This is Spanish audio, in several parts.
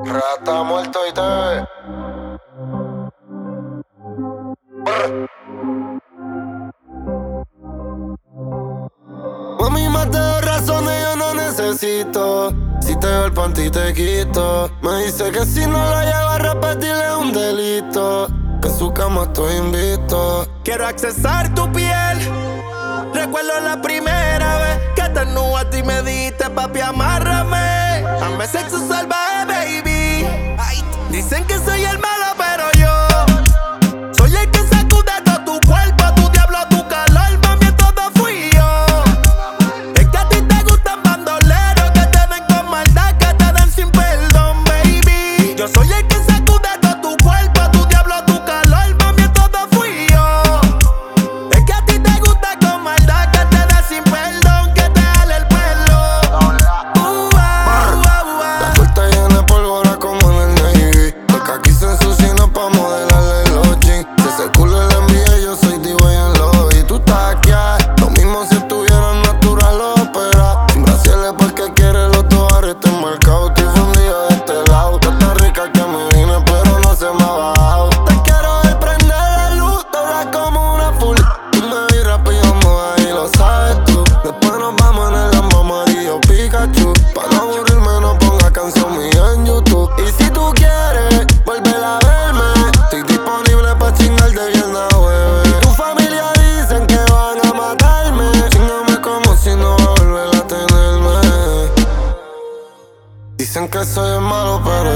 Rata muerto y te ve. Mami, más de 2 razones yo no necesito. Si te veo el panty te quito. Me dice que si no lo llevo a repetir es un delito. Que en su cama estoy invicto. Quiero accesar tu piel. Recuerdo la primera vez que te desnudaste y me diste, papi, amárrame. Dame sexo salvaje, baby. Ay, dicen que soy el malo, pero yo soy el que sacude todo tu cuerpo, tu diablo, tu calor, mami, todo fui yo. Es que a ti te gustan bandoleros que te den con maldad, que te den sin perdón, baby. Yo soy el que sacude todo tu cuerpo, tu diablo, tu calor, mami, todo fui yo. Es que a ti te gusta con maldad, que te den sin perdón, que te jale el pelo. La puerta llena de pólvora como en el Navy. Porque aquí se ensucia pa' modelarle los jeans. Si ese culo le envié, yo soy divo y en lo. Y tú estás aquí, lo mismo si estuvieran natural o opera. Sin brasiles porque quiere los dólares, te marcado. Estoy fundido de este lado. Tú estás rica que me vine, pero no se me ha bajado. Te quiero ver prender la luz, toda como una full. Y me vi rápido, ahí lo sabes tú. Después nos vamos en el Lambo amarillo Pikachu. Pa' no aburrirme, no ponga canción mía en YouTube. Y si tú quieres volver a verme, estoy disponible pa' chingar de viernes a jueves. Tu familia dicen que van a matarme. Chíngame como si no va a volver a tenerme. Dicen que soy el malo, pero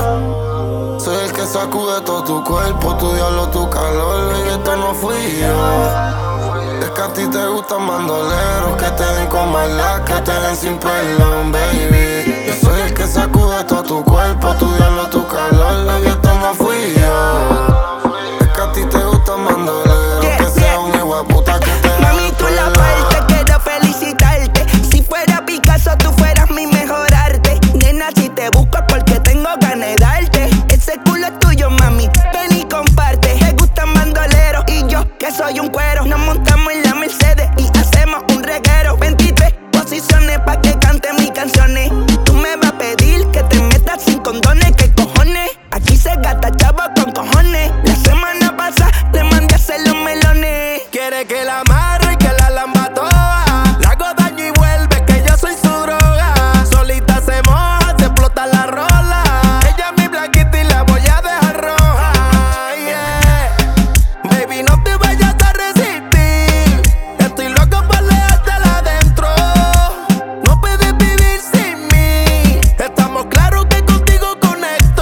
yo soy el que sacude todo tu cuerpo, tu diablo, tu calor. Y esto no fui yo. Es que a ti te gustan bandoleros que te den con maldad, que te den sin perdón, baby. Yo soy el que sacude todo tu cuerpo, tu diablo, tu calor. Y esto no fui yo. Es que a ti te gustan bandoleros que sea un hijo de puta que te den Mami, tú la parte, quiero felicitarte. Si fuera Picasso, tú fueras mi mejor arte. Nena, si te busco es porque tengo ganas de darte. Ese culo es tuyo, mami, ven y comparte. Te gustan bandoleros y yo, que soy un cuero. Nos montamos en la Mercedes y hacemos un reguero. 23 posiciones pa' que cante mis canciones. Tú me vas a pedir que te metas sin condones. ¿Qué cojones? Aquí se gasta chavo con cojones. La semana pasada le mandé a hacer los melones. Quiere que la amarre y que la lamba toda. La hago daño y vuelve, que yo soy su droga. Solita se moja, se explota la rola. Ella es mi blanquita y la voy a dejar roja, yeah. Baby, no te vayas a resistir. Estoy loco por leértela adentro. No puedes vivir sin mí. Estamos claros que contigo conecto.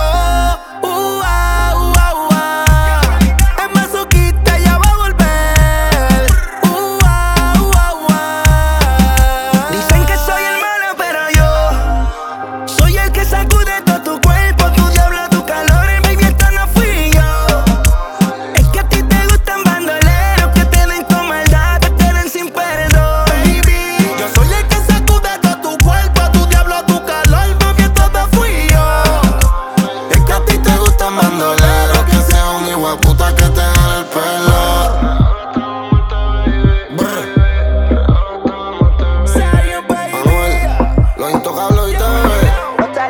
Es masoquista, ya va a volver. Dicen que soy el malo, pero yo soy el que sacude todo tu cuerpo, tu diablo, tu calor. Y baby, esto no fui yo. Es que a ti te gustan bandoleros que te den con maldad, que te den sin perdón. Baby, yo soy el que sacude todo tu cuerpo, tu diablo, tu calor, mami, todo fui yo. Es que a ti te gustan bandoleros que sea un hijo de puta que te jale el pelo. Zion, baby. Manuel, los intocables y te ve. Otra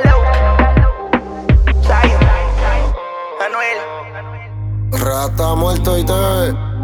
loca. Zion. Manuel. Rata muerto y te ve.